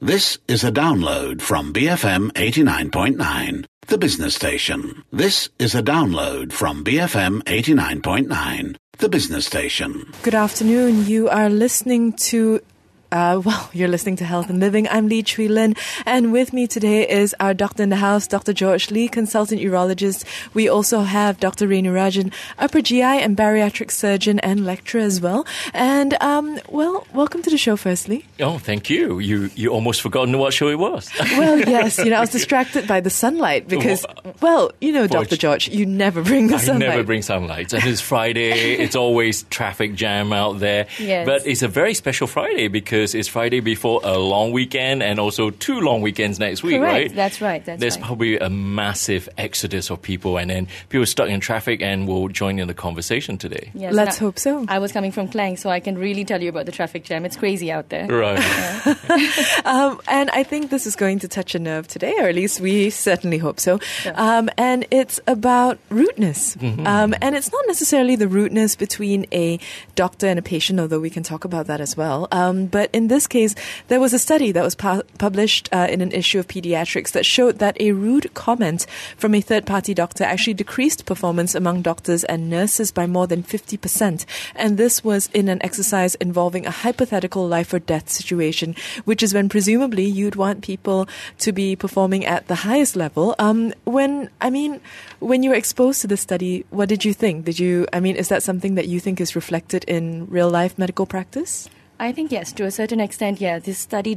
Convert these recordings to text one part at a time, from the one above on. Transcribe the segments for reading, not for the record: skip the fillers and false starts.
This is a download from BFM 89.9, the business station. This is a download from BFM 89.9, the business station. Good afternoon. You are listening to you're listening to Health and Living. I'm Lee Chui Lin, and with me today is our doctor in the house, Dr. George Lee, consultant urologist. We also have Dr. Renu Rajan, upper GI and bariatric surgeon and lecturer as well. And, welcome to the show firstly. Oh, thank you. You almost forgotten what show it was. Well, yes, I was distracted by the sunlight because, Dr. George, you never bring the sunlight. I never bring sunlight. And it's Friday. It's always traffic jam out there. Yes. But it's a very special Friday because it's Friday before a long weekend and also 2 long weekends next week, Correct. right? That's right. There's probably a massive exodus of people, and then people stuck in traffic and will join in the conversation today. Yes, let's hope so. I was coming from Klang, so I can really tell you about the traffic jam. It's crazy out there. Right. And I think this is going to touch a nerve today, or at least we certainly hope so. Sure. And it's about rudeness. Mm-hmm. And it's not necessarily the rudeness between a doctor and a patient, although we can talk about that as well. But in this case, there was a study that was published in an issue of Pediatrics that showed that a rude comment from a third-party doctor actually decreased performance among doctors and nurses by more than 50%. And this was in an exercise involving a hypothetical life or death situation, which is when presumably you'd want people to be performing at the highest level. When you were exposed to this study, what did you think? Is that something that you think is reflected in real-life medical practice? I think yes, to a certain extent, yeah. This study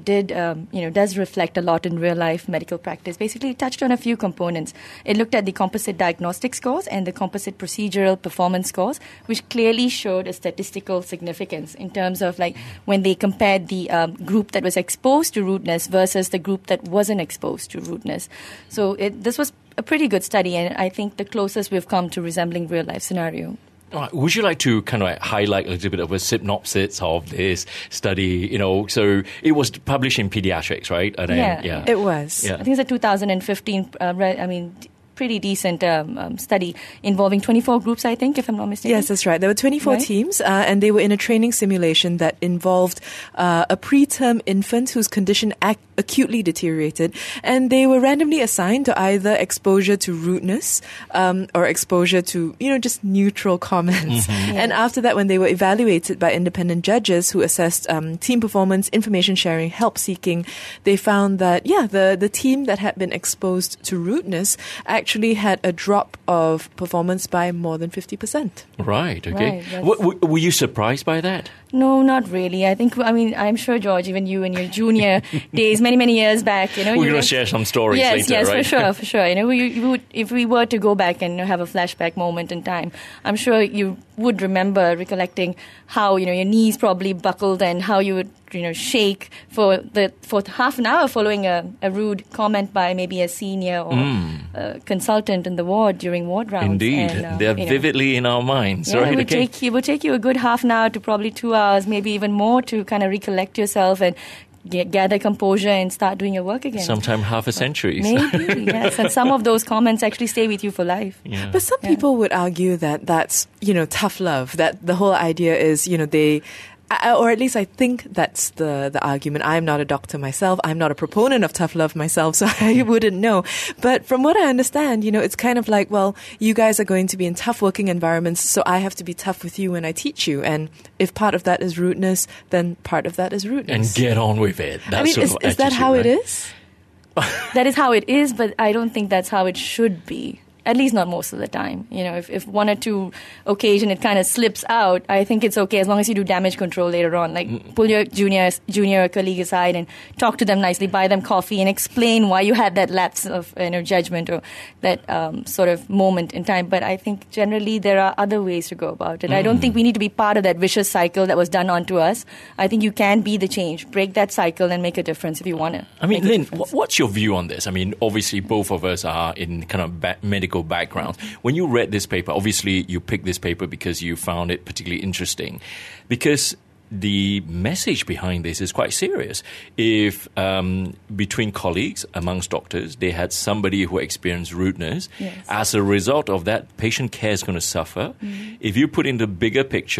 does reflect a lot in real life medical practice. Basically, it touched on a few components. It looked at the composite diagnostic scores and the composite procedural performance scores, which clearly showed a statistical significance in terms of when they compared the group that was exposed to rudeness versus the group that wasn't exposed to rudeness. So this was a pretty good study, and I think the closest we've come to resembling real life scenario. Would you like to kind of highlight a little bit of a synopsis of this study? So it was published in Pediatrics, right? And then, it was. Yeah. I think it's a 2015, pretty decent study involving 24 groups, I think, if I'm not mistaken. Yes, that's right. There were 24 teams, and they were in a training simulation that involved a preterm infant whose condition acutely deteriorated, and they were randomly assigned to either exposure to rudeness or exposure to, just neutral comments. Mm-hmm. And after that, when they were evaluated by independent judges who assessed team performance, information sharing, help seeking, they found that, the team that had been exposed to rudeness actually had a drop of performance by more than 50%. Right, okay. Right, were you surprised by that? No, not really. I'm sure, George, even you in your junior days, many years back, We're going to share some stories later, right? Yes, for sure. If we were to go back and have a flashback moment in time, I'm sure you would remember recollecting how, your knees probably buckled and how you would, shake for half an hour following a rude comment by maybe a senior or a consultant in the ward during ward rounds. Indeed. And, they're vividly in our minds, right? It would take you a good half an hour to probably 2 hours, maybe even more, to kind of recollect yourself and gather composure and start doing your work again. Sometime half a century. Maybe, yes. And some of those comments actually stay with you for life. Yeah. But some people would argue that that's, tough love, that the whole idea is, or at least I think that's the argument. I'm not a doctor myself. I'm not a proponent of tough love myself, so I wouldn't know. But from what I understand, it's kind of like, well, you guys are going to be in tough working environments, so I have to be tough with you when I teach you. And if part of that is rudeness, then part of that is rudeness. And get on with it. That's is that how it is? That is how it is, but I don't think that's how it should be. At least not most of the time. If one or two occasion it kind of slips out, I think it's okay as long as you do damage control later on. Pull your junior colleague aside and talk to them nicely, buy them coffee, and explain why you had that lapse of judgment or that sort of moment in time. But I think generally there are other ways to go about it. I don't think we need to be part of that vicious cycle that was done onto us. I think you can be the change, break that cycle, and make a difference if you want to. Lynn, what's your view on this? Obviously both of us are in kind of medical backgrounds. When you read this paper, obviously you picked this paper because you found it particularly interesting, because the message behind this is quite serious. If between colleagues, amongst doctors, they had somebody who experienced rudeness, as a result of that, patient care is going to suffer. If you put in the bigger picture,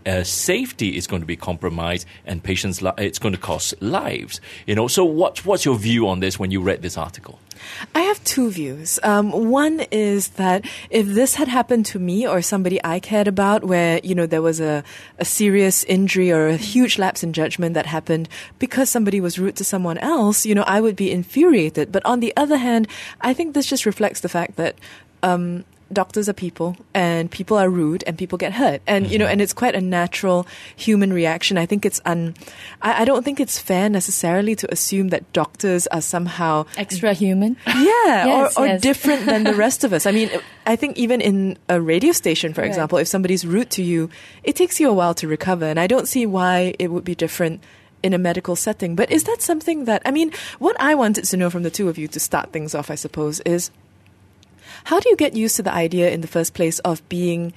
safety is going to be compromised and patients' it's going to cost lives. So what's your view on this when you read this article? I have two views. One is that if this had happened to me or somebody I cared about, where there was a serious injury or a huge lapse in judgment that happened because somebody was rude to someone else, I would be infuriated. But on the other hand, I think this just reflects the fact that doctors are people, and people are rude, and people get hurt, and and it's quite a natural human reaction. I think it's I don't think it's fair necessarily to assume that doctors are somehow extra human. Yeah, or different than the rest of us. I mean, I think even in a radio station, for example, if somebody's rude to you, it takes you a while to recover, and I don't see why it would be different in a medical setting. But is that something that, what I wanted to know from the two of you to start things off, I suppose, is how do you get used to the idea in the first place of being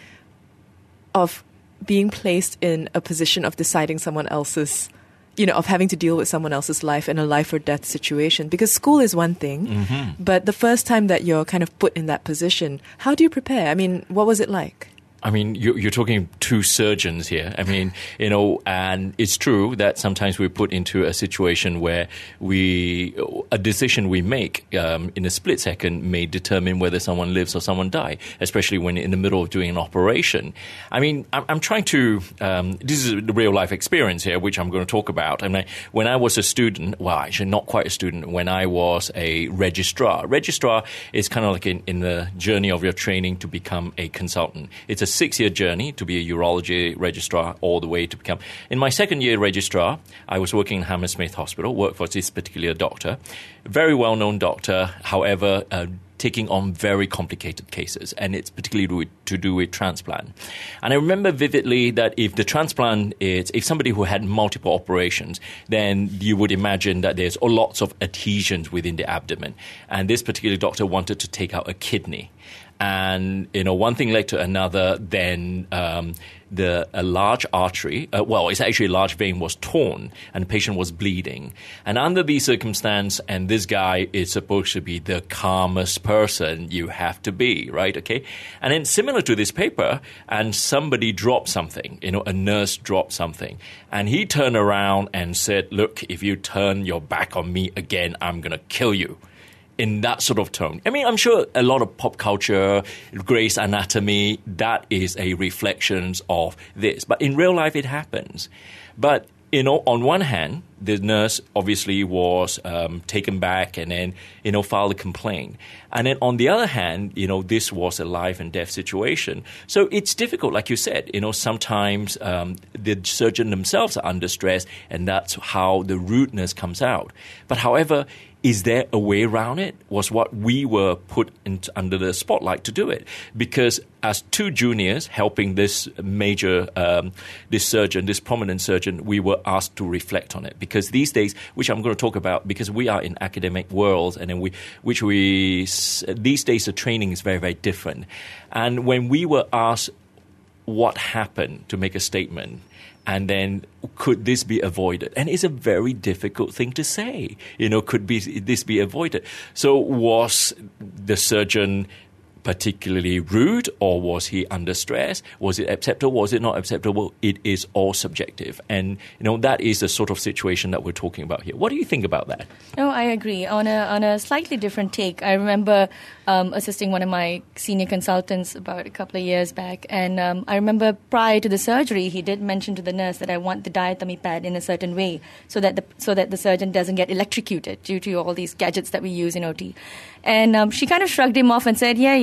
placed in a position of deciding someone else's, of having to deal with someone else's life in a life or death situation? Because school is one thing, but the first time that you're kind of put in that position, how do you prepare? What was it like? You're talking two surgeons here. And it's true that sometimes we're put into a situation where a decision we make in a split second may determine whether someone lives or someone dies, especially when in the middle of doing an operation. I'm trying to, this is the real life experience here, which I'm going to talk about. When I was a student, well, actually not quite a student, when I was a registrar. Registrar is kind of like in the journey of your training to become a consultant. It's a 6-year journey to be a urology registrar all the way to become. In my second year registrar, I was working in Hammersmith Hospital, worked for this particular doctor, very well-known doctor, however, taking on very complicated cases, and it's particularly to do with transplant. And I remember vividly that if the transplant is, if somebody who had multiple operations, then you would imagine that there's lots of adhesions within the abdomen. And this particular doctor wanted to take out a kidney. And, one thing led to another, then a large artery, it's actually a large vein, was torn and the patient was bleeding. And under these circumstances, and this guy is supposed to be the calmest person you have to be, right? Okay. And then similar to this paper, and somebody dropped something, a nurse dropped something. And he turned around and said, look, if you turn your back on me again, I'm going to kill you. In that sort of tone. I'm sure a lot of pop culture, Grey's Anatomy, that is a reflection of this. But in real life, it happens. But, on one hand, the nurse obviously was taken back and then, filed a complaint. And then on the other hand, this was a life and death situation. So it's difficult, like you said. Sometimes the surgeon themselves are under stress, and that's how the rudeness comes out. But however, is there a way around it? Was what we were put under the spotlight to do it. Because as two juniors helping this major, this surgeon, this prominent surgeon, we were asked to reflect on it. Because these days, which I'm going to talk about, because we are in academic worlds, and then these days the training is very, very different. And when we were asked what happened to make a statement, and then could this be avoided? And it's a very difficult thing to say. Could this be avoided? So was the surgeon particularly rude, or was he under stress? Was it acceptable? Was it not acceptable? It is all subjective. And, that is the sort of situation that we're talking about here. What do you think about that? No, I agree. On a slightly different take, I remember assisting one of my senior consultants about a couple of years back. And I remember prior to the surgery, he did mention to the nurse that I want the diathermy pad in a certain way so that the surgeon doesn't get electrocuted due to all these gadgets that we use in OT. And she kind of shrugged him off and said, yeah,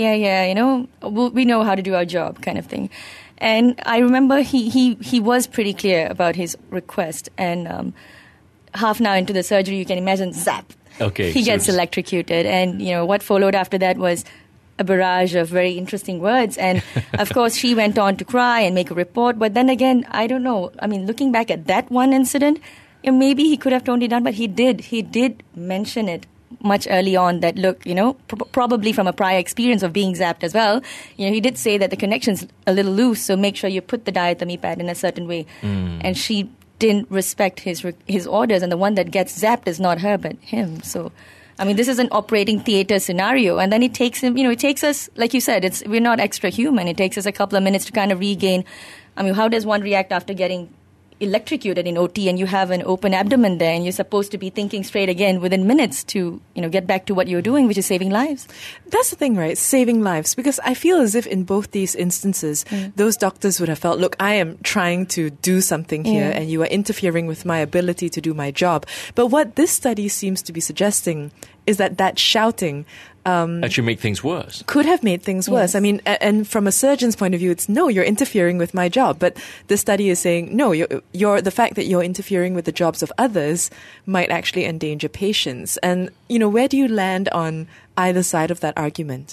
we know how to do our job, kind of thing. And I remember he was pretty clear about his request. And half an hour into the surgery, you can imagine, zap. Okay, he gets electrocuted. And, what followed after that was a barrage of very interesting words. And, of course, she went on to cry and make a report. But then again, I don't know. Looking back at that one incident, maybe he could have toned it down, but he did. He did mention it much early on that, look, probably from a prior experience of being zapped as well, he did say that the connection's a little loose, so make sure you put the diathermy pad in a certain way. And she didn't respect his orders, and the one that gets zapped is not her, but him. So, this is an operating theater scenario, and then it takes him, it takes us, like you said, we're not extra human. It takes us a couple of minutes to kind of regain I mean, how does one react after getting electrocuted in OT and you have an open abdomen there and you're supposed to be thinking straight again within minutes to, get back to what you're doing, which is saving lives? That's the thing, right? Saving lives. Because I feel as if in both these instances, those doctors would have felt, look, I am trying to do something here and you are interfering with my ability to do my job. But what this study seems to be suggesting is that shouting actually make things worse. Could have made things worse. Yes. I mean, and from a surgeon's point of view, it's no, you're interfering with my job. But the study is saying, no, you're the fact that you're interfering with the jobs of others might actually endanger patients. And, where do you land on either side of that argument?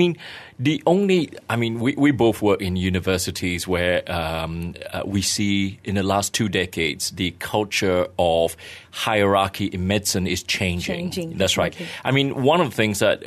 We both work in universities where we see in the last 2 decades the culture of hierarchy in medicine is changing. That's right. I mean, one of the things that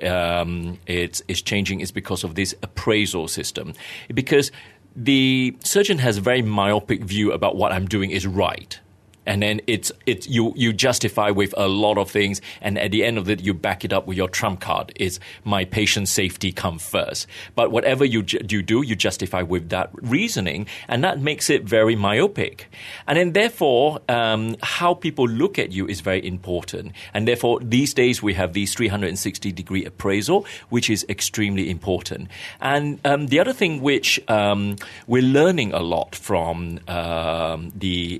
it's changing is because of this appraisal system. Because the surgeon has a very myopic view about what I'm doing is right. And then you justify with a lot of things, and at the end of it, you back it up with your trump card. It's my patient's safety come first. But whatever you do, you justify with that reasoning, and that makes it very myopic. And then therefore, how people look at you is very important. And therefore, these days we have these 360-degree appraisal, which is extremely important. And the other thing which we're learning a lot from the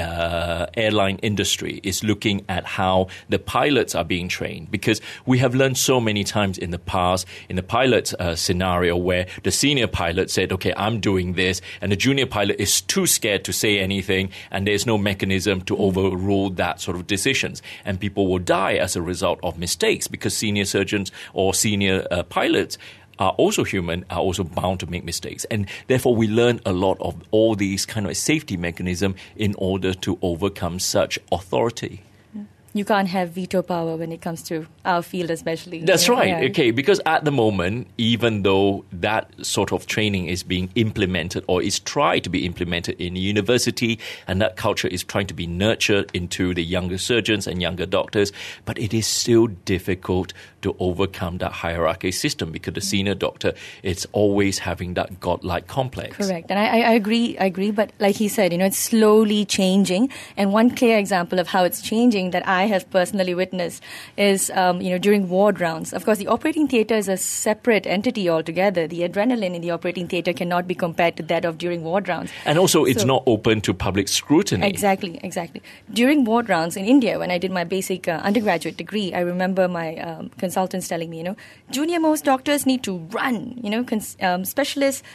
airline industry is looking at how the pilots are being trained, because we have learned so many times in the past in the pilot scenario where the senior pilot said, okay, I'm doing this, and the junior pilot is too scared to say anything, and there's no mechanism to overrule that sort of decisions, and people will die as a result of mistakes because senior surgeons or senior pilots are also human, are also bound to make mistakes. And therefore, we learn a lot of all these kind of safety mechanism in order to overcome such authority. You can't have veto power when it comes to our field especially. That's right. Yeah. Okay, because at the moment, even though that sort of training is being implemented or is tried to be implemented in university, and that culture is trying to be nurtured into the younger surgeons and younger doctors, but it is still difficult to overcome that hierarchy system because the senior doctor is always having that godlike complex. Correct. And I agree, but like he said, it's slowly changing. And one clear example of how it's changing that I have personally witnessed is, during ward rounds. Of course, the operating theater is a separate entity altogether. The adrenaline in the operating theater cannot be compared to that of during ward rounds. And also, it's not open to public scrutiny. Exactly. During ward rounds in India, when I did my basic undergraduate degree, I remember my consultants telling me, junior-most doctors need to run, specialists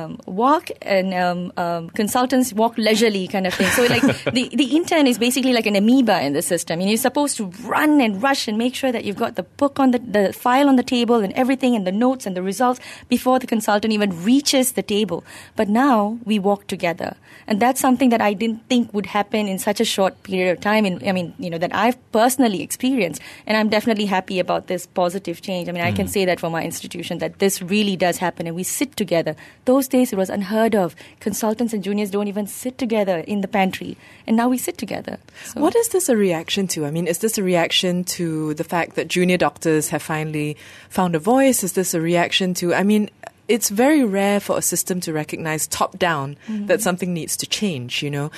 walk and consultants walk leisurely kind of thing. So like the intern is basically like an amoeba in the system. You're supposed to run and rush and make sure that you've got the book on the file on the table and everything and the notes and the results before the consultant even reaches the table. But now we walk together. And that's something that I didn't think would happen in such a short period of time. That I've personally experienced. And I'm definitely happy about this positive change. I can say that for my institution, that this really does happen and we sit together. Those days it was unheard of. Consultants and juniors don't even sit together in the pantry. And now we sit together. So. What is this a reaction to? Is this a reaction to the fact that junior doctors have finally found a voice? Is this a reaction to, it's very rare for a system to recognize top-down that something needs to change, you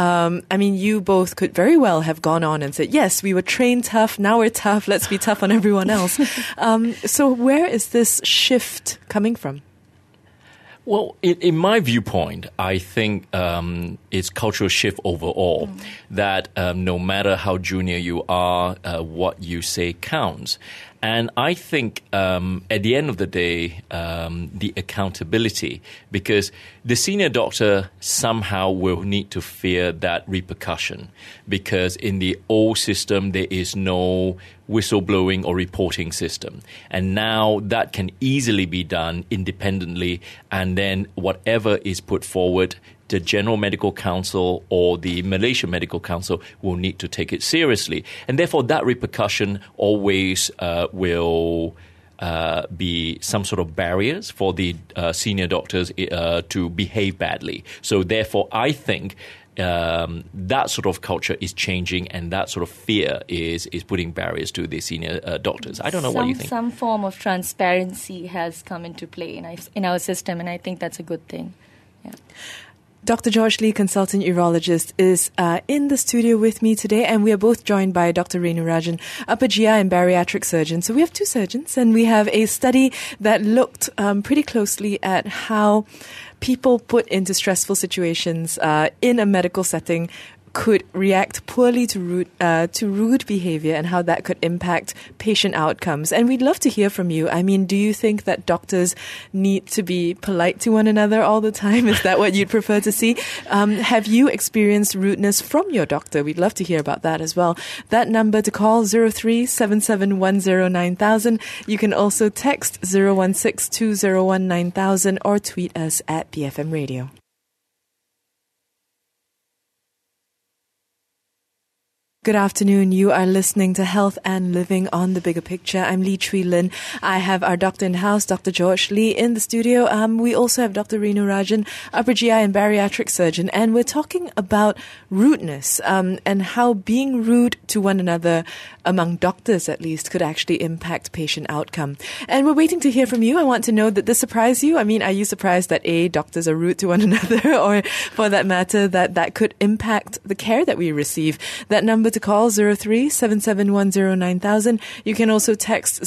both could very well have gone on and said, yes, we were trained tough, now we're tough, let's be tough on everyone else. So where is this shift coming from? Well, in my viewpoint, I think it's cultural shift overall, that no matter how junior you are, what you say counts. And I think at the end of the day, the accountability, because the senior doctor somehow will need to fear that repercussion, because in the old system, there is no whistleblowing or reporting system. And now that can easily be done independently, and then whatever is put forward, the General Medical Council or the Malaysian Medical Council will need to take it seriously. And therefore, that repercussion always will be some sort of barriers for the senior doctors to behave badly. So therefore, I think that sort of culture is changing, and that sort of fear is putting barriers to the senior doctors. I don't know what you think. Some form of transparency has come into play in our system, and I think that's a good thing. Yeah. Dr. George Lee, consultant urologist, is in the studio with me today, and we are both joined by Dr. Renu Rajan, upper GI and bariatric surgeon. So we have two surgeons, and we have a study that looked pretty closely at how people put into stressful situations in a medical setting could react poorly to rude behavior and how that could impact patient outcomes. And we'd love to hear from you. I mean, do you think that doctors need to be polite to one another all the time? Is that what you'd prefer to see? Have you experienced rudeness from your doctor? We'd love to hear about that as well. That number to call, 03-7710-9000. You can also text 016-201-9000 or tweet us at BFM Radio. Good afternoon. You are listening to Health and Living on the Bigger Picture. I'm Lee Chui Lin. I have our doctor in-house, Dr. George Lee, in the studio. We also have Dr. Renu Rajan, upper GI and bariatric surgeon, and we're talking about rudeness and how being rude to one another, among doctors at least, could actually impact patient outcome. And we're waiting to hear from you. I want to know, did this surprise you? I mean, are you surprised that doctors are rude to one another, or for that matter, that could impact the care that we receive? That number to call, 03-7710-9000. You can also text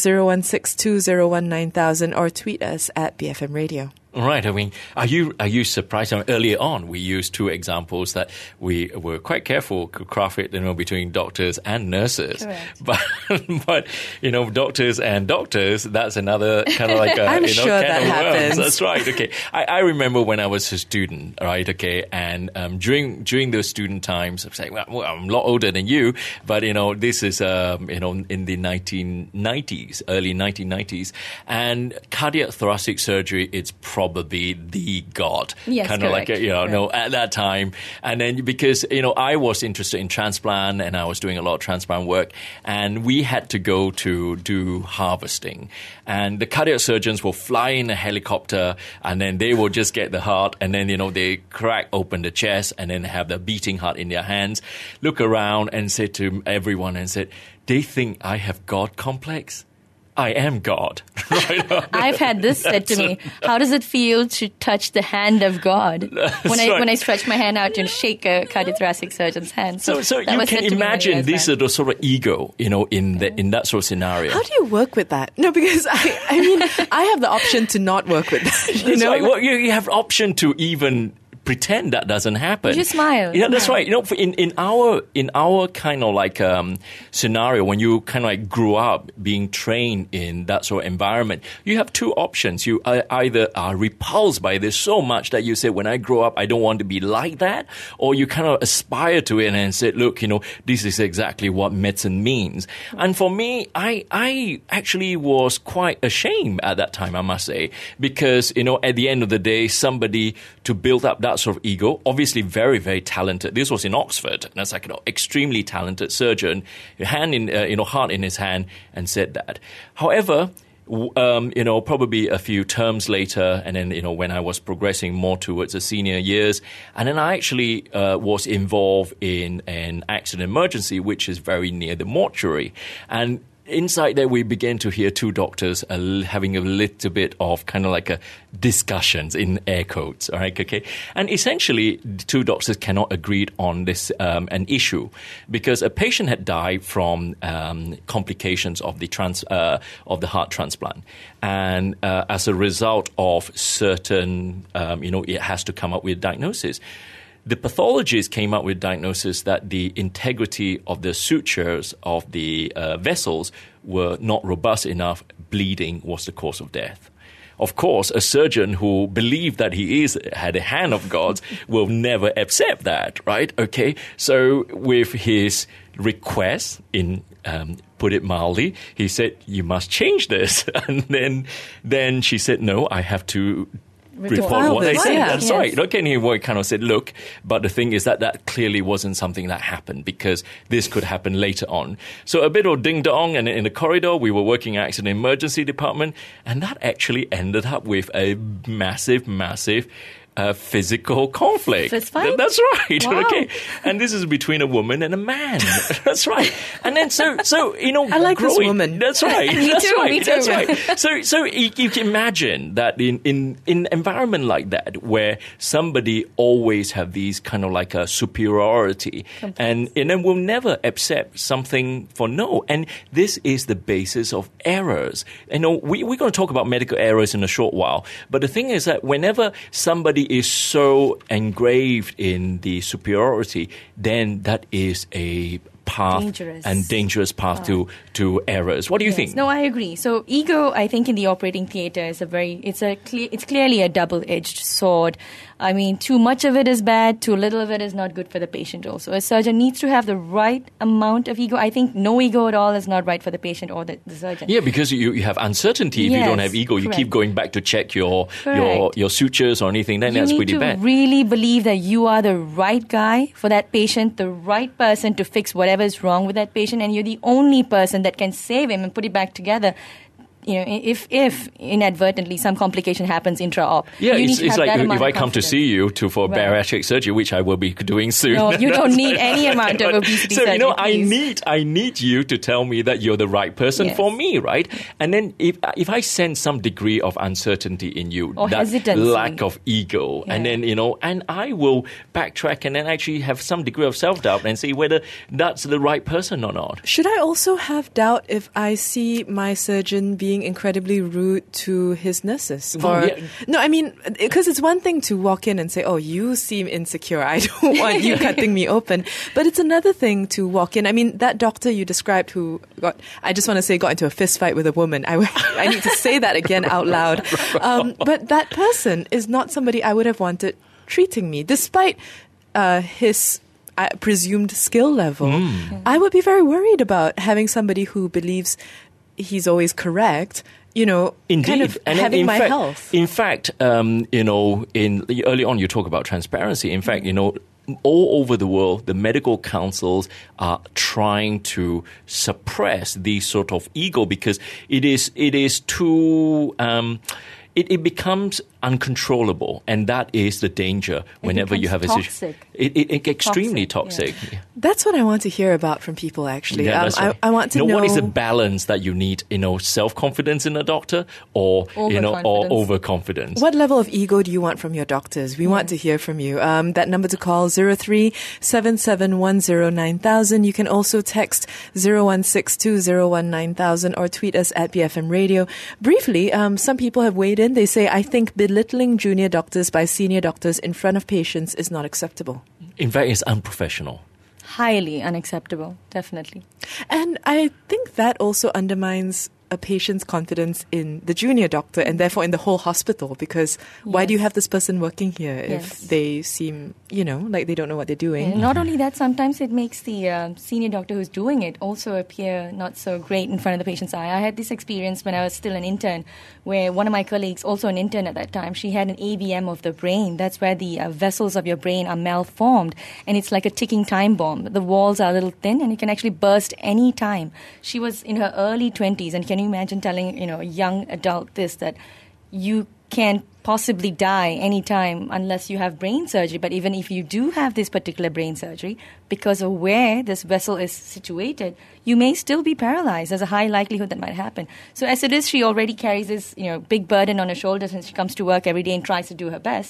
016-201-9000 or tweet us at BFM Radio. Right. I mean, are you surprised? I mean, earlier on, we used two examples that we were quite careful to craft it, between doctors and nurses. Correct. But doctors and doctors, that's another kind of like a, I'm sure can that of happens. worms. That's right. Okay. I remember when I was a student, right? Okay. And during those student times, I'm saying, well, I'm a lot older than you, but this is in the 1990s, early 1990s, and cardiac thoracic surgery, it's probably the god. Yes, kind of correct. like, at that time. And then because, I was interested in transplant and I was doing a lot of transplant work, and we had to go to do harvesting. And the cardiac surgeons will fly in a helicopter, and then they will just get the heart, and then, they crack open the chest and then have the beating heart in their hands, look around and say to everyone and said, they think I have God complex. I am God. Right? I've had this said to me. How does it feel to touch the hand of God? When I stretch my hand out and shake a cardiothoracic surgeon's hand. So you can imagine this sort of ego, in that sort of scenario. How do you work with that? No, because I mean, I have the option to not work with that. That's right. Well, you have option to even pretend that doesn't happen. You just smile. Yeah, that's right. In our kind of like scenario, when you kind of like grew up being trained in that sort of environment, you have two options. You either are repulsed by this so much that you say, when I grow up, I don't want to be like that, or you kind of aspire to it and say, look, this is exactly what medicine means. And for me, I actually was quite ashamed at that time, I must say, because, at the end of the day, somebody to build up that sort of ego, obviously very, very talented. This was in Oxford. That's like an extremely talented surgeon, heart in his hand, and said that. However, probably a few terms later, and then, when I was progressing more towards the senior years, and then I actually was involved in an accident emergency, which is very near the mortuary. And inside there, we began to hear two doctors having a little bit of kind of like a discussions in air quotes, all right, okay? And essentially, the two doctors cannot agree on this an issue, because a patient had died from complications of the heart transplant, and as a result of certain, it has to come up with diagnosis. The pathologists came up with diagnosis that the integrity of the sutures of the vessels were not robust enough. Bleeding was the cause of death. Of course, a surgeon who believed that he had a hand of God's will never accept that, right? Okay, so with his request, put it mildly, he said, "You must change this," and then she said, "No, I have to." Report what they said. That's right. Okay, and he kind of said, look, but the thing is that clearly wasn't something that happened, because this could happen later on. So a bit of ding-dong, and in the corridor, we were working at accident emergency department, and that actually ended up with a massive physical conflict. Fist fight? That's right. Wow. Okay, and this is between a woman and a man. That's right. And then so I like this woman. That's right. Me That's too, right. me too. That's right. So you can imagine that in an environment like that where somebody always have these kind of like a superiority and then will never accept something for no. And this is the basis of errors. We're going to talk about medical errors in a short while. But the thing is that whenever somebody is so engraved in the superiority, then that is a dangerous path to errors. What do you think? No, I agree. So ego, I think, in the operating theater is it's clearly a double-edged sword. I mean, too much of it is bad, too little of it is not good for the patient also. A surgeon needs to have the right amount of ego. I think no ego at all is not right for the patient or the surgeon. Yeah, because you have uncertainty if you don't have ego. You keep going back to check your sutures or anything, then that's pretty bad. You need to really believe that you are the right guy for that patient, the right person to fix whatever is wrong with that patient, and you're the only person that can save him and put it back together. If inadvertently some complication happens intra-op. Yeah, it's like if I come to see you for bariatric surgery, which I will be doing soon. No, you don't need any amount of obesity surgery. So, I need you to tell me that you're the right person for me, right? And then if I sense some degree of uncertainty in you, or that hesitancy, lack of ego, and then, and I will backtrack and then actually have some degree of self-doubt and see whether that's the right person or not. Should I also have doubt if I see my surgeon being incredibly rude to his nurses? No, I mean, because it's one thing to walk in and say, oh, you seem insecure, I don't want you cutting me open. But it's another thing to walk in. I mean, that doctor you described who got into a fist fight with a woman. I need to say that again out loud. But that person is not somebody I would have wanted treating me, despite his presumed skill level. I would be very worried about having somebody who believes he's always correct, Indeed. kind of and having my health. In fact, early on you talk about transparency. In fact, all over the world, the medical councils are trying to suppress these sort of ego because it is too. It becomes uncontrollable, and that is the danger whenever you have a situation. It's extremely toxic. Yeah. That's what I want to hear about from people, actually. Yeah, right. I want to know what is the balance that you need, self-confidence in a doctor or overconfidence. What level of ego do you want from your doctors? We want to hear from you. That number to call 03-7710-9000. You can also text 0162019000 or tweet us at BFM Radio. Briefly, some people have weighed in. They say, I think belittling junior doctors by senior doctors in front of patients is not acceptable. In fact, it's unprofessional. Highly unacceptable, definitely. And I think that also undermines a patient's confidence in the junior doctor and therefore in the whole hospital, because why do you have this person working here if they seem, like they don't know what they're doing? And not only that, sometimes it makes the senior doctor who's doing it also appear not so great in front of the patient's eye. I had this experience when I was still an intern where one of my colleagues, also an intern at that time, she had an AVM of the brain. That's where the vessels of your brain are malformed, and it's like a ticking time bomb. The walls are a little thin and it can actually burst any time. She was in her early 20s, and can you imagine telling a young adult that you can possibly die anytime unless you have brain surgery? But even if you do have this particular brain surgery, because of where this vessel is situated, you may still be paralyzed. There's a high likelihood that might happen. So as it is, she already carries this big burden on her shoulders, and she comes to work every day and tries to do her best.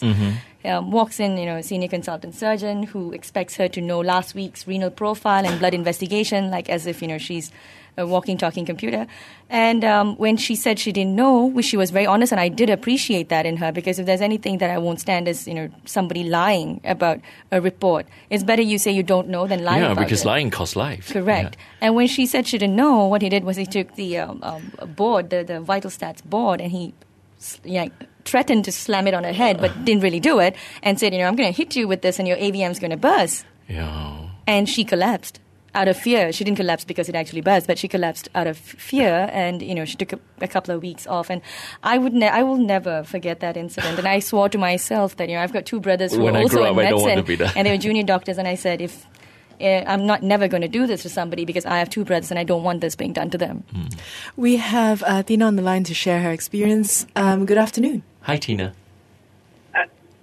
Walks in, a senior consultant surgeon who expects her to know last week's renal profile and blood investigation, like as if she's a walking, talking computer. And when she said she didn't know, which she was very honest, and I did appreciate that in her, because if there's anything that I won't stand is, somebody lying about a report. It's better you say you don't know than lie about it. Yeah, because lying costs life. Correct. Yeah. And when she said she didn't know, what he did was he took the board, the Vital Stats board, and he threatened to slam it on her head, but didn't really do it, and said, I'm going to hit you with this and your AVM's going to burst. Yeah. And she collapsed. Out of fear. She didn't collapse because it actually burst, but she collapsed out of fear, and she took a couple of weeks off. And I will never forget that incident. And I swore to myself that I've got two brothers who are also in medicine, and they were junior doctors. And I said, if I'm never going to do this to somebody, because I have two brothers and I don't want this being done to them. We have Tina on the line to share her experience. Good afternoon. Hi, Tina. Hello.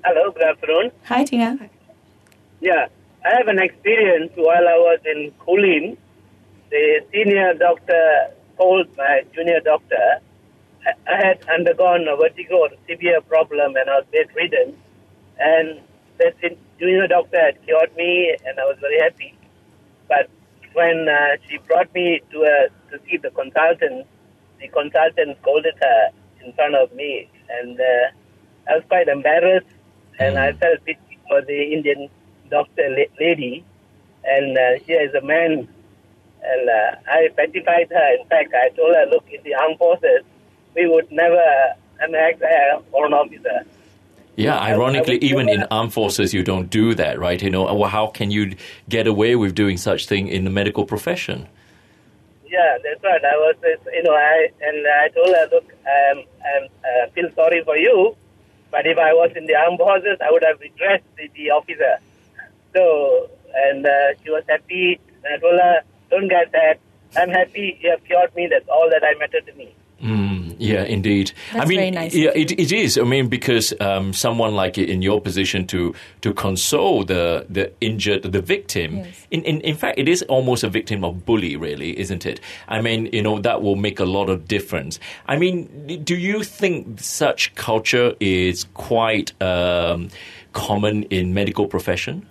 Good afternoon. Hi, Tina. Yeah, I have an experience while I was in Kulin. The senior doctor told my junior doctor I had undergone a vertigo, a severe problem, and I was bedridden. And that junior doctor had cured me, and I was very happy. But when she brought me to see the consultant scolded her in front of me, and I was quite embarrassed, and I felt pity for the Indian doctor lady, and here is a man, and I pacified her. In fact, I told her, look, in the armed forces, we would never act as an officer. Yeah, ironically, even in armed forces, you don't do that, right? Well, how can you get away with doing such thing in the medical profession? Yeah, that's right. I told her, look, I feel sorry for you, but if I was in the armed forces, I would have redressed the officer. So, and she was happy. And I told her, don't get sad. I'm happy you have cured me. That's all that mattered to me. Yeah, indeed. That's very nice. Yeah, it is. I mean, because someone like in your position to console the injured, the victim. Yes. In fact, it is almost a victim of bully, really, isn't it? I mean, that will make a lot of difference. I mean, do you think such culture is quite common in medical profession?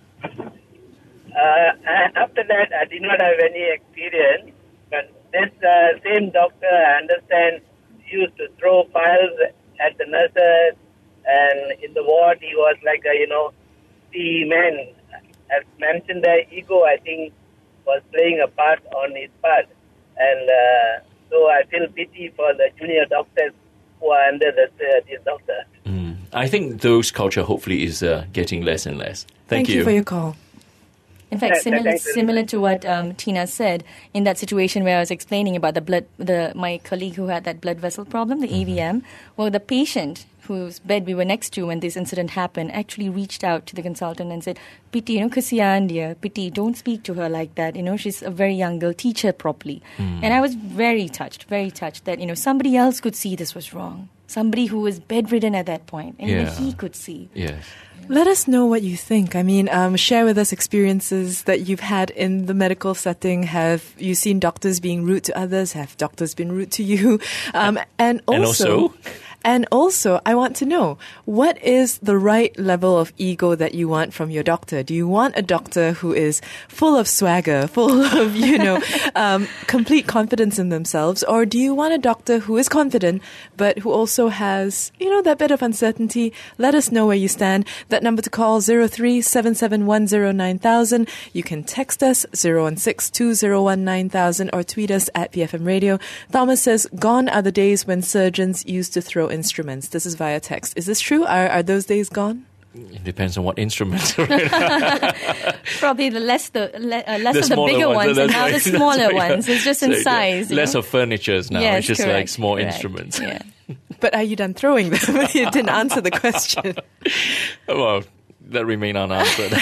After that, I did not have any experience. But this same doctor, I understand, used to throw files at the nurses, and in the ward he was like the man. As mentioned, the ego, I think, was playing a part on his part, and so I feel pity for the junior doctors who are under this doctor. I think those culture hopefully is getting less and less. Thank you for your call. In fact, similar to what Tina said, in that situation where I was explaining about my colleague who had that blood vessel problem, the AVM, well, the patient whose bed we were next to when this incident happened actually reached out to the consultant and said, Pity, kasiyan dia, Pity, don't speak to her like that. She's a very young girl, teach her properly. And I was very touched that, somebody else could see this was wrong. Somebody who was bedridden at that point, and even he could see. Yes. Let us know what you think. I mean, share with us experiences that you've had in the medical setting. Have you seen doctors being rude to others? Have doctors been rude to you? And also, I want to know, what is the right level of ego that you want from your doctor? Do you want a doctor who is full of swagger, full of, complete confidence in themselves? Or do you want a doctor who is confident, but who also has, that bit of uncertainty? Let us know where you stand. That number to call, 03-77109,000. You can text us, 016-201-9000, or tweet us at BFM Radio. Thomas says, gone are the days when surgeons used to throw instruments. This is via text. Is this true? Are those days gone? It depends on what instruments. Probably the less of the bigger ones, and now the smaller ones. It's just in size. Less of furnitures now. Yes, it's just correct, like small correct. instruments. Yeah. But are you done throwing them? You didn't answer the question. Well, that remain unanswered.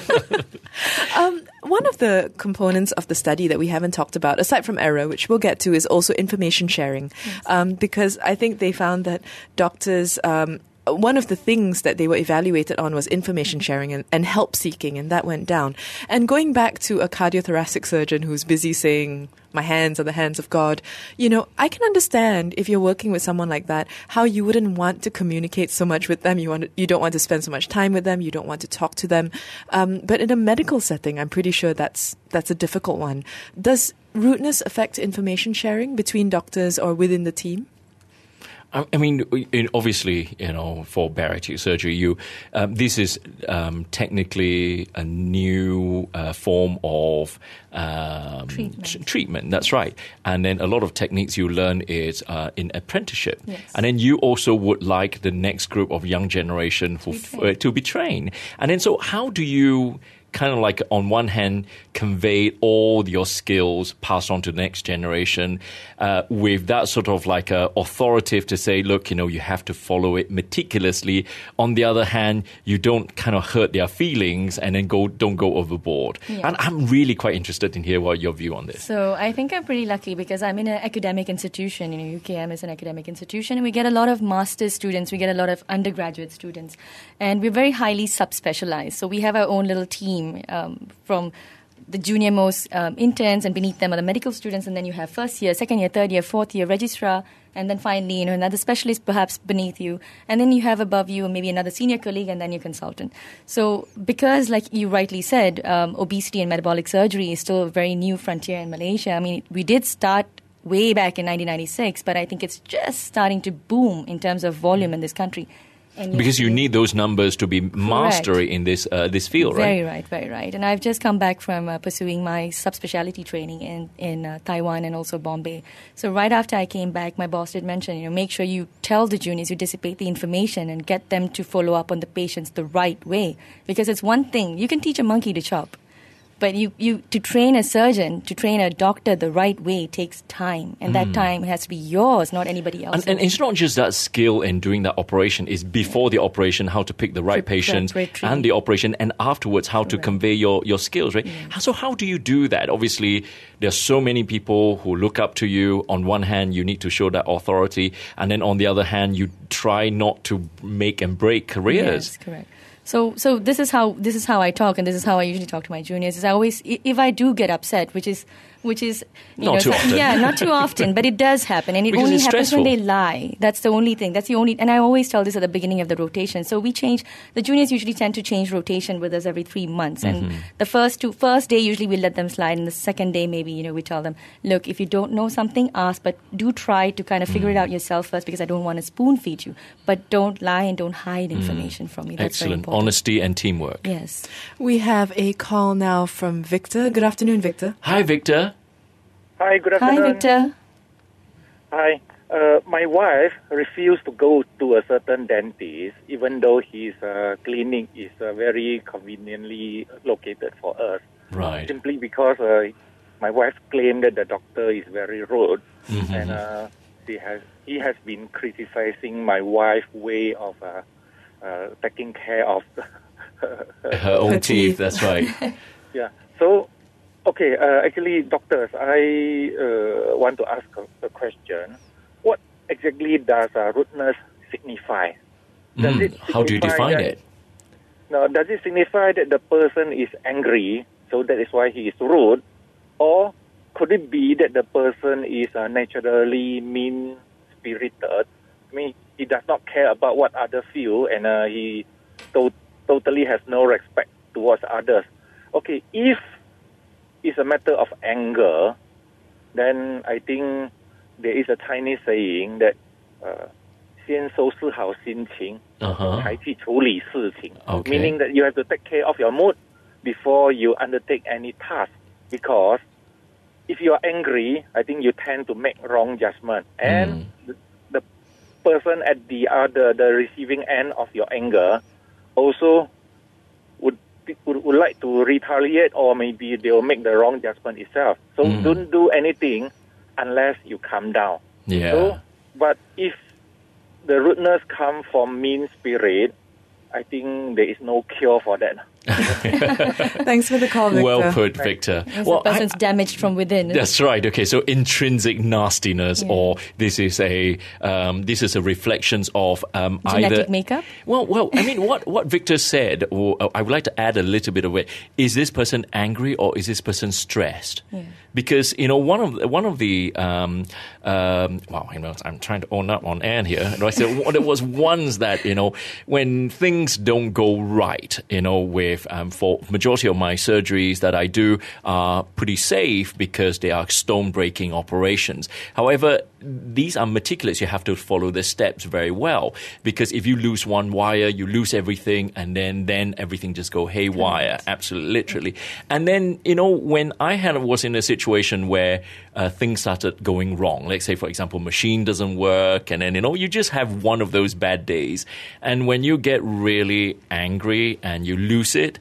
One of the components of the study that we haven't talked about, aside from error, which we'll get to, is also information sharing. Yes. Because I think they found that doctors, one of the things that they were evaluated on was information sharing and help seeking, and that went down. And going back to a cardiothoracic surgeon who's busy saying, my hands are the hands of God, I can understand if you're working with someone like that, how you wouldn't want to communicate so much with them. You don't want to spend so much time with them. You don't want to talk to them. But in a medical setting, I'm pretty sure that's a difficult one. Does rudeness affect information sharing between doctors or within the team? I mean, obviously, for bariatric surgery, this is technically a new form of treatment. That's right. And then a lot of techniques you learn is in apprenticeship. Yes. And then you also would like the next group of young generation to be trained. And then so how do you kind of like on one hand convey all your skills passed on to the next generation with that sort of like authoritative to say, look, you have to follow it meticulously. On the other hand, you don't kind of hurt their feelings and then don't go overboard. Yeah. And I'm really quite interested in hear what your view on this. So I think I'm pretty lucky because I'm in an academic institution. UKM is an academic institution, and we get a lot of master's students, we get a lot of undergraduate students, and we're very highly subspecialized. So we have our own little team from the junior most interns, and beneath them are the medical students, and then you have first year, second year, third year, fourth year registrar, and then finally another specialist perhaps beneath you, and then you have above you maybe another senior colleague, and then your consultant. So because, like you rightly said, obesity and metabolic surgery is still a very new frontier in Malaysia. I mean, we did start way back in 1996, but I think it's just starting to boom in terms of volume in this country. Because you need those numbers to be mastery in this field, right? Very right. And I've just come back from pursuing my subspecialty training in Taiwan and also Bombay. So right after I came back, my boss did mention, make sure you tell the juniors, you dissipate the information and get them to follow up on the patients the right way. Because it's one thing, you can teach a monkey to chop. But you to train a surgeon, to train a doctor the right way takes time. And that time has to be yours, not anybody else's. And it's not just that skill in doing that operation. It's before the operation, how to pick the right patients, and the operation, and afterwards, how to convey your skills, right? Yeah. So how do you do that? Obviously, there are so many people who look up to you. On one hand, you need to show that authority. And then on the other hand, you try not to make and break careers. Yes, correct. So this is how I talk, and this is how I usually talk to my juniors. Is I always, if I do get upset, which is not too often. Yeah, not too often, but it does happen, and it because only it's happens stressful. when they lie. That's the only thing. And I always tell this at the beginning of the rotation. So we change. The juniors usually tend to change rotation with us every 3 months, and the first day usually we let them slide, and the second day maybe we tell them, look, if you don't know something, ask, but do try to kind of figure it out yourself first, because I don't want to spoon feed you, but don't lie and don't hide information from me. That's excellent. Very important. Honesty and teamwork. Yes. We have a call now from Victor. Good afternoon, Victor. Hi, Victor. Hi, good afternoon. Hi, Victor. Hi. My wife refused to go to a certain dentist, even though his clinic is very conveniently located for us. Right. Simply because my wife claimed that the doctor is very rude, and he has been criticizing my wife's way of taking care of her own teeth. That's right. Yeah. So. Okay, actually, doctors, I want to ask a question. What exactly does rudeness signify? How do you define it? No, does it signify that the person is angry, so that is why he is rude? Or could it be that the person is naturally mean-spirited? I mean, he does not care about what others feel, and he totally has no respect towards others. Okay, if it's a matter of anger, then I think there is a Chinese saying that 先收拾好心情，才去处理事情. Meaning that you have to take care of your mood before you undertake any task. Because if you are angry, I think you tend to make wrong judgment. And the person at the receiving end of your anger also would like to retaliate, or maybe they'll make the wrong judgment itself. So don't do anything unless you calm down. Yeah. So, but if the rudeness comes from mean spirit, I think there is no cure for that. Thanks for the call, Victor. Well put, Victor. The person's damaged from within. That's right. Okay, so intrinsic nastiness, or this is a reflection of genetic either makeup. Well, I mean, what Victor said, or I would like to add a little bit of it. Is this person angry or is this person stressed? Yeah. Because one of the I'm trying to own up on Anne here. I said there was ones that when things don't go right, with for majority of my surgeries that I do are pretty safe because they are stone breaking operations. However, these are meticulous. You have to follow the steps very well, because if you lose one wire, you lose everything, and then everything just go haywire. Correct. Absolutely, literally. And then when I was in a situation where things started going wrong, let's say, for example, machine doesn't work, and then you just have one of those bad days, and when you get really angry and you lose it,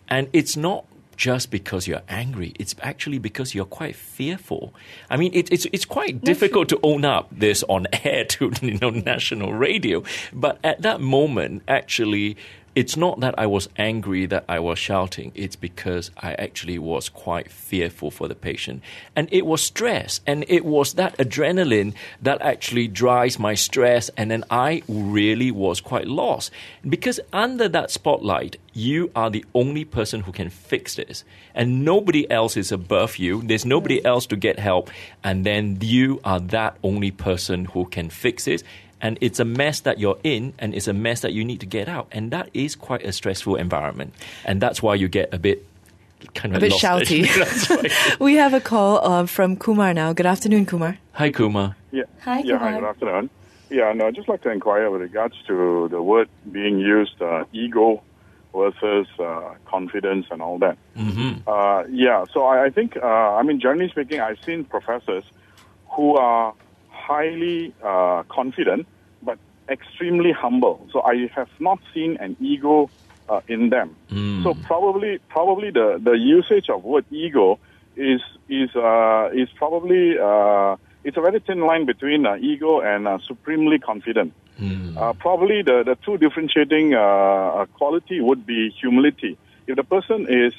And it's not just because you're angry. It's actually because you're quite fearful. I mean, it's quite difficult to own up this on air to national radio. But at that moment, actually, it's not that I was angry that I was shouting. It's because I actually was quite fearful for the patient. And it was stress. And it was that adrenaline that actually drives my stress. And then I really was quite lost. Because under that spotlight, you are the only person who can fix this. And nobody else is above you. There's nobody else to get help. And then you are that only person who can fix it. And it's a mess that you're in, and it's a mess that you need to get out. And that is quite a stressful environment. And that's why you get a bit lost. Shouty. That's right. We have a call from Kumar now. Good afternoon, Kumar. Hi, Kumar. Yeah. Hi, Yeah, Kumar. hi, good afternoon. Yeah, no, I'd just like to inquire with regards to the word being used, ego versus confidence and all that. Mm-hmm. So I think, generally speaking, I've seen professors who are highly confident but extremely humble. So I have not seen an ego in them. So probably the usage of word ego is probably it's a very thin line between ego and supremely confident. Probably the two differentiating quality would be humility. If the person is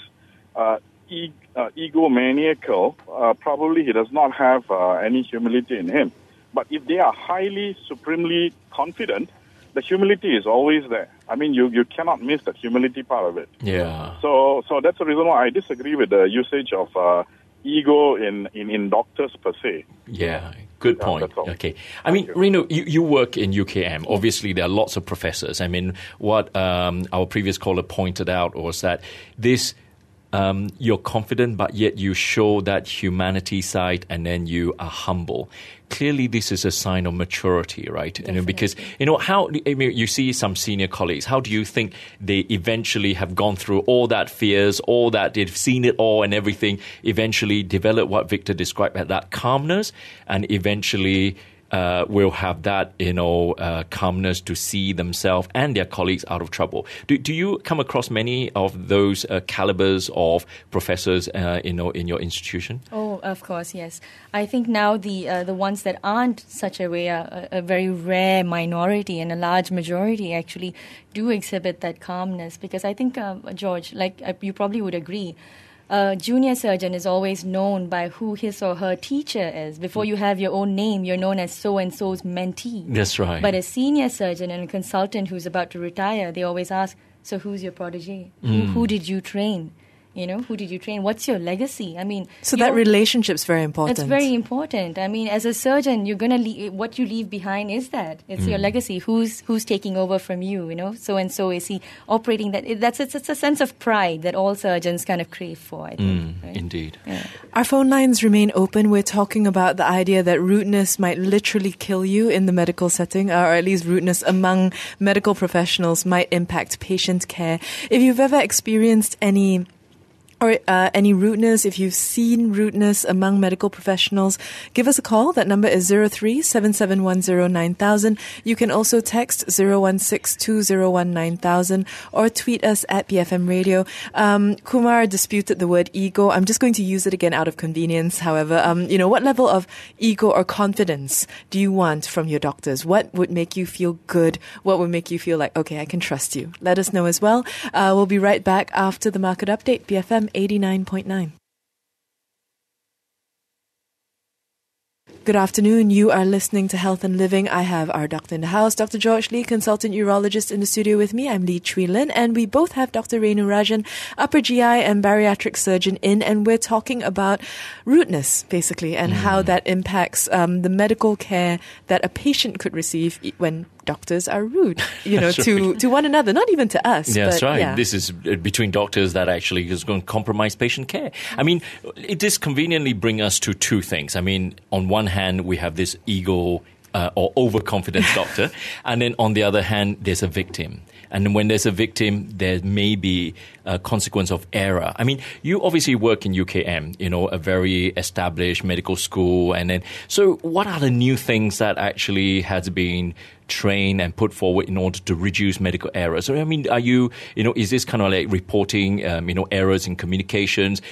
egomaniacal, probably he does not have any humility in him. But if they are highly, supremely confident, the humility is always there. I mean, you cannot miss that humility part of it. Yeah. So that's the reason why I disagree with the usage of ego in doctors per se. Yeah, good point. That's all. Okay. I mean, Renu, you work in UKM. Obviously, there are lots of professors. I mean, what our previous caller pointed out was that this you're confident, but yet you show that humanity side, and then you are humble. Clearly, this is a sign of maturity, right? Because you see some senior colleagues. How do you think they eventually have gone through all that fears, all that they've seen it all and everything? Eventually, develop what Victor described as that calmness, and eventually will have that, calmness to see themselves and their colleagues out of trouble. Do you come across many of those calibers of professors, in your institution? Oh, of course, yes. I think now the ones that aren't such a way are a very rare minority, and a large majority actually do exhibit that calmness. Because I think, George, you probably would agree, a junior surgeon is always known by who his or her teacher is. Before you have your own name, you're known as so-and-so's mentee. That's right. But a senior surgeon and a consultant who's about to retire, they always ask, so who's your protege? Who did you train? Who did you train? What's your legacy? I mean, So that relationship's very important. It's very important. I mean, as a surgeon, you're going to what you leave behind is that. It's your legacy. Who's taking over from you, So and so is he operating that. It's a sense of pride that all surgeons kind of crave for, I think. Right? Indeed. Yeah. Our phone lines remain open. We're talking about the idea that rudeness might literally kill you in the medical setting, or at least rudeness among medical professionals might impact patient care. If you've ever experienced any rudeness, if you've seen rudeness among medical professionals, give us a call. That number is 03-7710-9000. You can also text 016-201-9000 or tweet us at BFM Radio. Kumar disputed the word ego. I'm just going to use it again out of convenience. However, what level of ego or confidence do you want from your doctors? What would make you feel good? What would make you feel like, okay, I can trust you? Let us know as well. We'll be right back after the market update. BFM 89.9. Good afternoon. You are listening to Health and Living. I have our doctor in the house, Dr. George Lee, consultant urologist in the studio with me. I'm Lee Chui Lin, and we both have Dr. Renu Rajan, upper GI and bariatric surgeon in, and we're talking about rudeness, basically, and how that impacts the medical care that a patient could receive when doctors are rude, to one another, not even to us. Yeah, that's right. Yeah. This is between doctors that actually is going to compromise patient care. I mean, it does conveniently bring us to two things. I mean, on one hand, we have this ego or overconfident doctor, and then on the other hand, there's a victim. And when there's a victim, there may be a consequence of error. I mean, you obviously work in UKM, a very established medical school. And then, so what are the new things that actually has been trained and put forward in order to reduce medical errors? So, I mean, are you, is this kind of like reporting, errors in communications?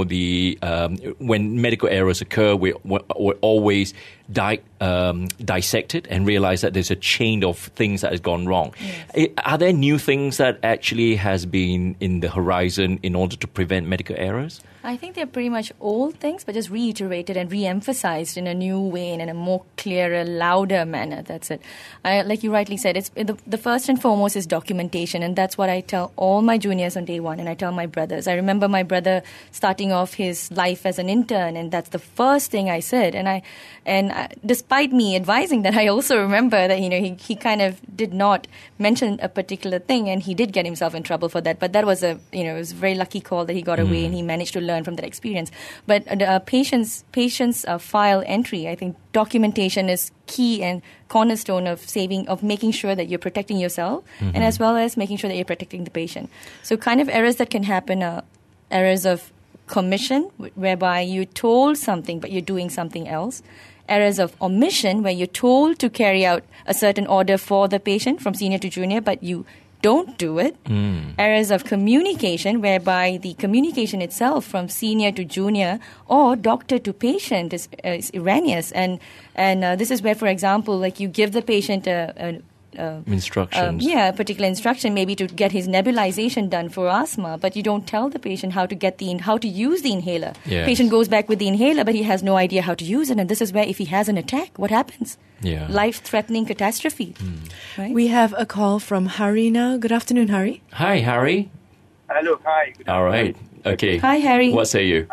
When medical errors occur, we're always dissect it and realize that there's a chain of things that has gone wrong. Yes. Are there new things that actually has been in the horizon in order to prevent medical errors? I think they're pretty much old things, but just reiterated and re-emphasized in a new way and in a more clearer, louder manner. That's it. Like you rightly said, it's the first and foremost is documentation, and that's what I tell all my juniors on day one, and I tell my brothers. I remember my brother starting off his life as an intern, and that's the first thing I said. And despite me advising that, I also remember that he kind of did not mention a particular thing, and he did get himself in trouble for that. But that was it was a very lucky call that he got away, and he managed to learn from that experience. But patients' file entry, I think documentation is key and cornerstone of making sure that you're protecting yourself, and as well as making sure that you're protecting the patient. So kind of errors that can happen are errors of commission, whereby you're told something but you're doing something else. Errors of omission, where you're told to carry out a certain order for the patient from senior to junior, but you don't do it. Errors of communication, whereby the communication itself from senior to junior or doctor to patient is erroneous. And this is where, for example, like you give the patient instructions. A particular instruction, maybe to get his nebulization done for asthma, but you don't tell the patient how to use the inhaler. Yes. Patient goes back with the inhaler, but he has no idea how to use it, and this is where if he has an attack, what happens? Yeah. Life-threatening catastrophe. Right? We have a call from Hari now. Good afternoon, Hari. Hi, Hari. Hello, hi. All right. Okay. Hi, Harry. What say you?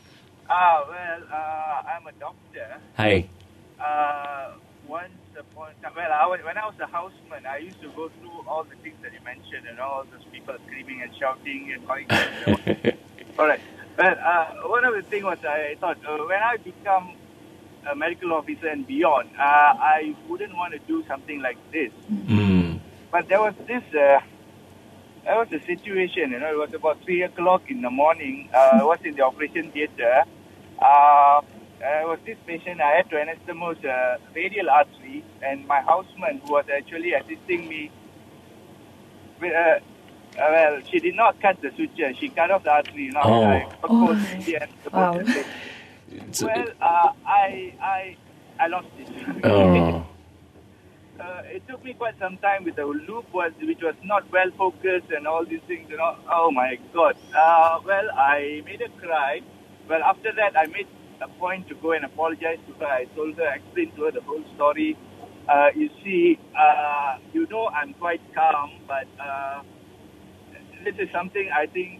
I'm a doctor. Hi. Once upon a time, when I was a houseman, I used to go through all the things that you mentioned, and all those people screaming and shouting and calling. All right. Well, one of the things was I thought when I become a medical officer and beyond, I wouldn't want to do something like this. But there was a situation, it was about 3 o'clock in the morning. I was in the operation theatre. Was this patient, I had to anastomose radial artery, and my houseman, who was actually assisting me, she did not cut the suture. She cut off the artery. I lost it. It took me quite some time with the loop, which was not well focused and all these things. Oh my God. I made her cry. Well, after that, I made a point to go and apologize to her. I told her, explained to her the whole story. You see, I'm quite calm, but this is something I think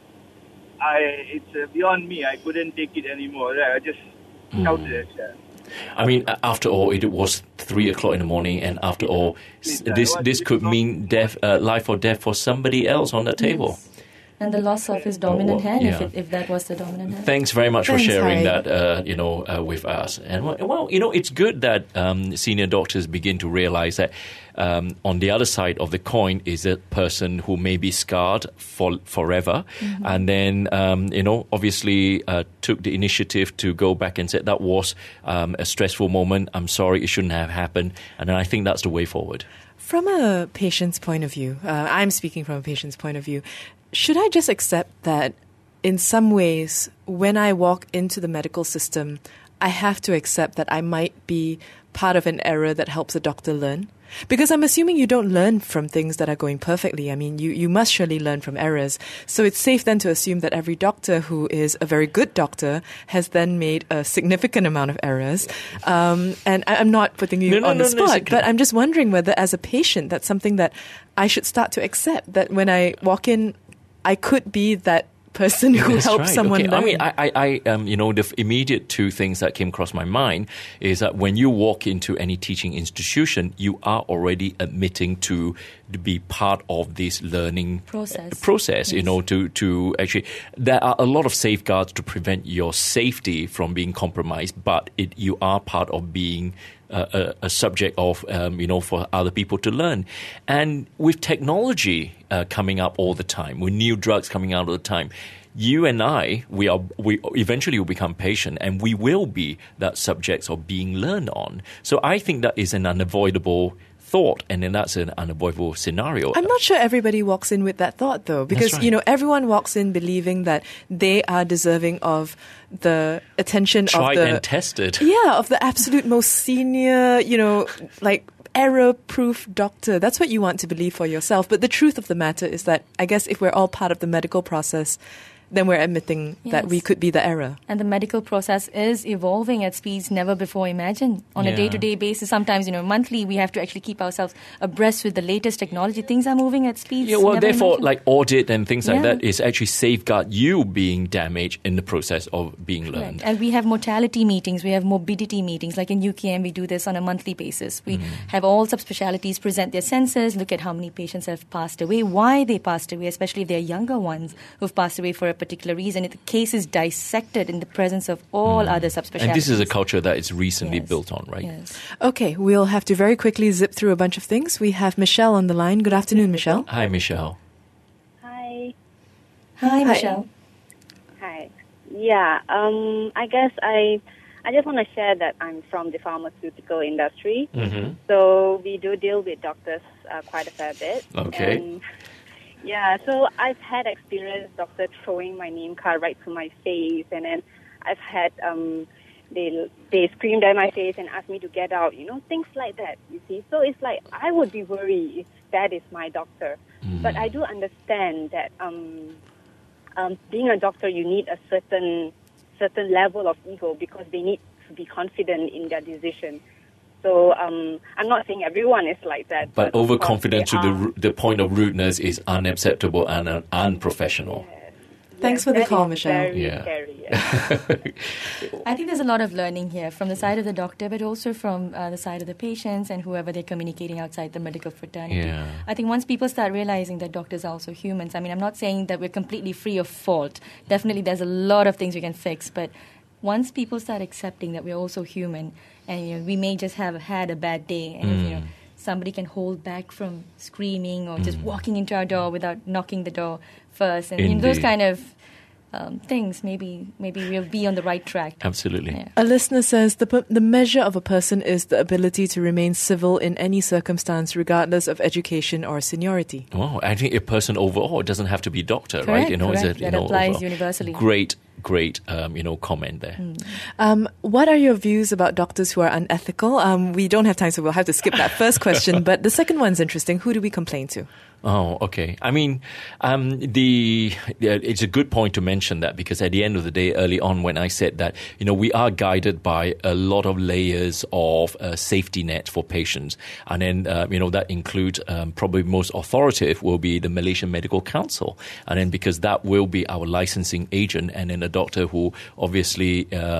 it's beyond me. I couldn't take it anymore. I just shouted at her. I mean, after all, it was 3 o'clock in the morning, and after all, this could mean life or death for somebody else on that table. Yes. And the loss of his dominant hand, if that was the dominant hand. Thanks very much for sharing that, with us. And it's good that senior doctors begin to realize that on the other side of the coin is a person who may be scarred forever, and then obviously took the initiative to go back and said that was a stressful moment. I'm sorry, it shouldn't have happened, and I think that's the way forward. From a patient's point of view, I'm speaking from a patient's point of view. Should I just accept that in some ways, when I walk into the medical system, I have to accept that I might be part of an error that helps a doctor learn? Because I'm assuming you don't learn from things that are going perfectly. I mean, you must surely learn from errors. So it's safe then to assume that every doctor who is a very good doctor has then made a significant amount of errors. And I'm not putting you on the spot, but I'm just wondering whether as a patient, that's something that I should start to accept, that when I walk in, I could be that person who helps someone learn. I mean, the immediate two things that came across my mind is that when you walk into any teaching institution, you are already admitting to be part of this learning process. Yes. To actually, there are a lot of safeguards to prevent your safety from being compromised, but you are part of being a subject of, for other people to learn. And with technology coming up all the time, with new drugs coming out all the time, you and I, we eventually will become patient, and we will be that subjects of being learned on. So I think that is an unavoidable thought, and then that's an unavoidable scenario. I'm not sure everybody walks in with that thought, though, because, That's right. everyone walks in believing that they are deserving of the attention Tried of the... and tested. Yeah, of the absolute most senior, like error-proof doctor. That's what you want to believe for yourself. But the truth of the matter is that I guess if we're all part of the medical process, then we're admitting that we could be the error. And the medical process is evolving at speeds never before imagined. On a day-to-day basis, sometimes, monthly, we have to actually keep ourselves abreast with the latest technology. Things are moving at speeds never therefore, imagined. like audit and things like Yeah. that is actually safeguard you being damaged in the process of being learned. And we have mortality meetings, we have morbidity meetings. Like in UKM, we do this on a monthly basis. We have all subspecialties present their census, look at how many patients have passed away, why they passed away, especially if they're younger ones who've passed away for a particular reason. The case is dissected in the presence of all other subspecialties. And this is a culture that is recently Yes. built on, right? Yes. Okay, we'll have to very quickly zip through a bunch of things. We have Michelle on the line. Good afternoon, Michelle. Hi, Michelle. Hi. Hi, Michelle. Hi. Yeah. I guess I just want to share that I'm from the pharmaceutical industry. Mm-hmm. So we do deal with doctors quite a fair bit. Okay. And, yeah. So I've had experience doctor throwing my name card right to my face, and then I've had they screamed at my face and asked me to get out. Things like that. You see. So it's like I would be worried if that is my doctor. But I do understand that being a doctor, you need a certain level of ego because they need to be confident in their decision. So I'm not saying everyone is like that. But of course overconfident they to are. the point of rudeness is unacceptable and unprofessional. Thanks for the that call, is Michelle. Very Yeah. scary. Yeah. I think there's a lot of learning here from the side of the doctor, but also from the side of the patients and whoever they're communicating outside the medical fraternity. Yeah. I think once people start realizing that doctors are also humans, I'm not saying that we're completely free of fault. Definitely there's a lot of things we can fix, but once people start accepting that we're also human and we may just have had a bad day and if, somebody can hold back from screaming or just walking into our door without knocking the door first and those Indeed. kind of things, maybe we'll be on the right track. Absolutely. Yeah. A listener says the measure of a person is the ability to remain civil in any circumstance, regardless of education or seniority. Wow, I think a person overall, it doesn't have to be doctor, right? Correct, Is correct. That applies overall. universally. Great, comment there. What are your views about doctors who are unethical? We don't have time, so we'll have to skip that first question. But the second one's interesting. Who do we complain to? Oh, okay. It's a good point to mention that because at the end of the day, early on when I said that, we are guided by a lot of layers of safety net for patients. And then, that includes probably most authoritative will be the Malaysian Medical Council. And then because that will be our licensing agent and then a doctor who obviously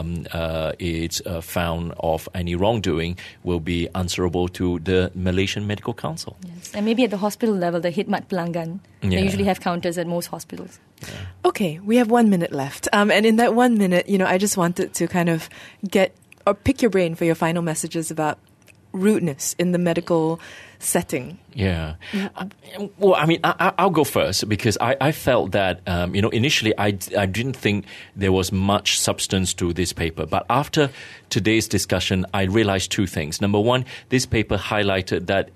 is found of any wrongdoing will be answerable to the Malaysian Medical Council. Yes. And maybe at the hospital level, the Khidmat Pelanggan, Yeah. they usually have counters at most hospitals. Okay, we have 1 minute left. And in that 1 minute, I just wanted to kind of pick your brain for your final messages about rudeness in the medical setting. Yeah. Well, I'll go first because I felt that, initially I didn't think there was much substance to this paper. But after today's discussion, I realized two things. Number one, this paper highlighted that,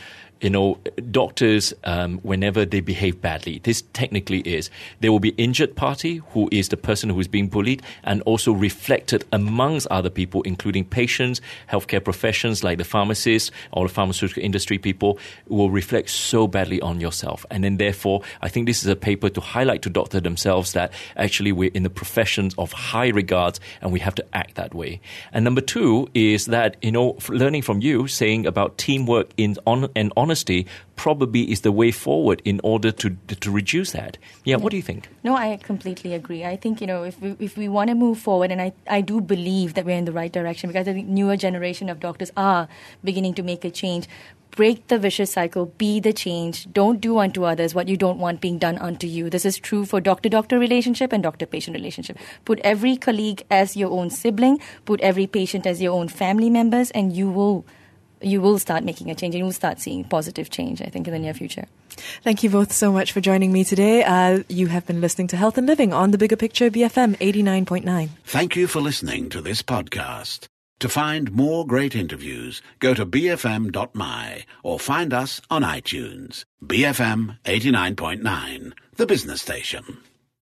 doctors, whenever they behave badly, this technically is, there will be injured party who is the person who is being bullied and also reflected amongst other people, including patients, healthcare professions like the pharmacists or the pharmaceutical industry people will reflect so badly on yourself. And then therefore, I think this is a paper to highlight to doctors themselves that actually we're in the professions of high regards and we have to act that way. And number two is that, learning from you saying about teamwork and honesty probably is the way forward in order to reduce that. Yeah, what do you think? No, I completely agree. I think, if we want to move forward, and I do believe that we're in the right direction because I think newer generation of doctors are beginning to make a change. Break the vicious cycle, be the change. Don't do unto others what you don't want being done unto you. This is true for doctor-doctor relationship and doctor-patient relationship. Put every colleague as your own sibling, put every patient as your own family members, and you will start making a change and you will start seeing positive change, I think, in the near future. Thank you both so much for joining me today. You have been listening to Health and Living on The Bigger Picture, BFM 89.9. Thank you for listening to this podcast. To find more great interviews, go to bfm.my or find us on iTunes. BFM 89.9, the business station.